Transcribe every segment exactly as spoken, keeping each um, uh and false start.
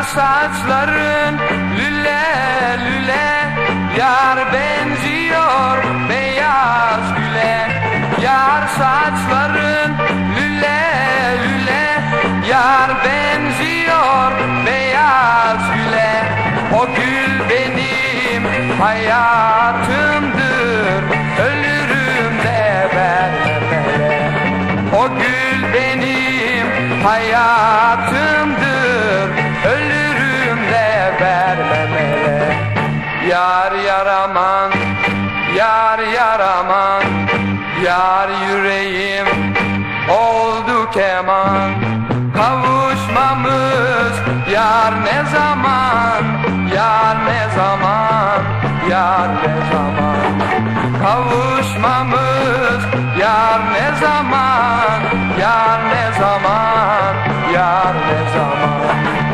saçların lüle lüle, yar benziyor beyaz güle. Yar saçların lüle lüle, yar benziyor beyaz güle. O gül benim hayatımdır, ölürüm de vermemele. O gül benim hayatımdır, ölürüm de vermemele. Yar yaraman, yar yaraman, yar yüreğim oldu keman. Kavuşmamız yar ne zaman, yar ne zaman, yar ne zaman. Kavuşmamız yar ne zaman, yar ne zaman, yar ne zaman.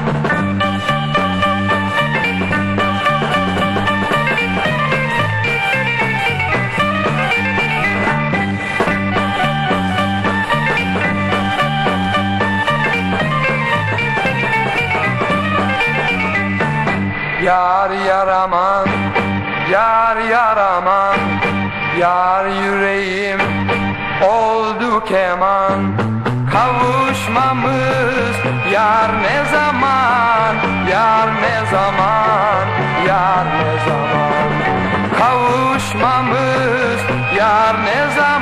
Yar yaraman, yar yaraman, yar yüreğim oldu keman. Kavuşmamız yar ne zaman, yar ne zaman, yar ne zaman. Kavuşmamız yar ne zaman.